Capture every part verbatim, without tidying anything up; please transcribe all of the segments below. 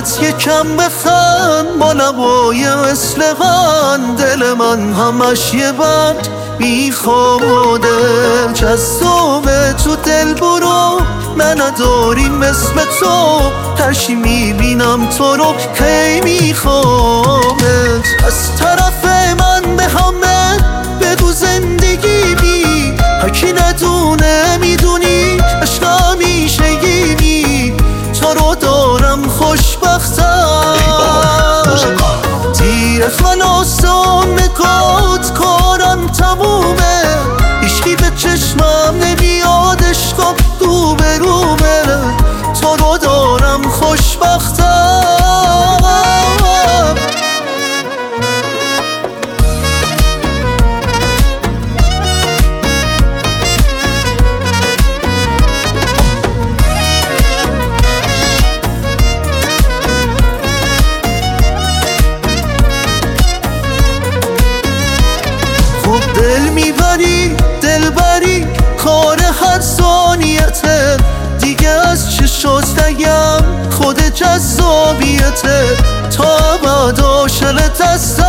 فقط یکم بخند با لبای مثل من. دل من همش یه بند بی خوده جذابه تو دل برو، من نداری مثل تو. هرچی میبینم تو رو کی میخوامت. از طرف من به همه بگو زندگی بی هرکی ندونه میدونی عشق همیشگی. تو رو دارم خوشبختم تیر خلاص و نگات کارم تمومه. هیچکی به چشمم نمیاد عشقم دو برومه. تو رو دارم خوشبختم. خود دل میبری دل بری کار هر ثانیته دیگه. از چشات نگم خود جذابیته تا ابد عاشقت هستم.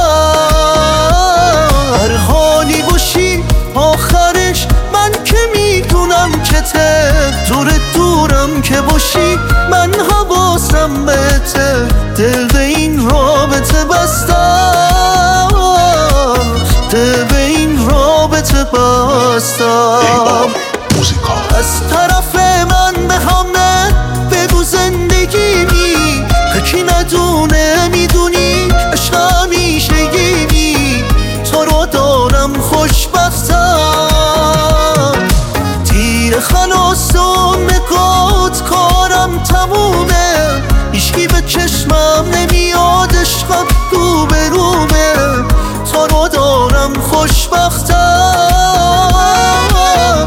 هر حالی باشی آخرش من که میدونم که ته. دور دورم که باشی من حواسم بهته. دل به این رابطه بستم، دل به این رابطه بستم. از طرف من به همه بگو زندگی می هرکی ندونه میدونی عشق همیشگی می. تو رو دارم خوشبختم تیر خلاص و نگات کارم تمومه. هیچکی به چشمم نمیاد عشقم دو برومه. تو رو دارم خوشبختم.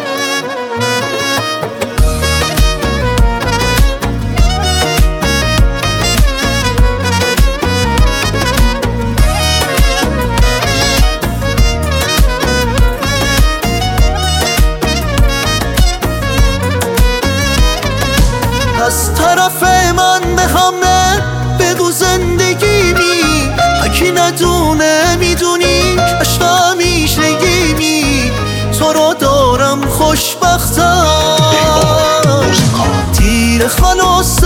از طرف من به همه بگو زندگی می هرکی ندونه میدونی عشق همیشگی می. تو رو دارم خوشبختم تیر خلاص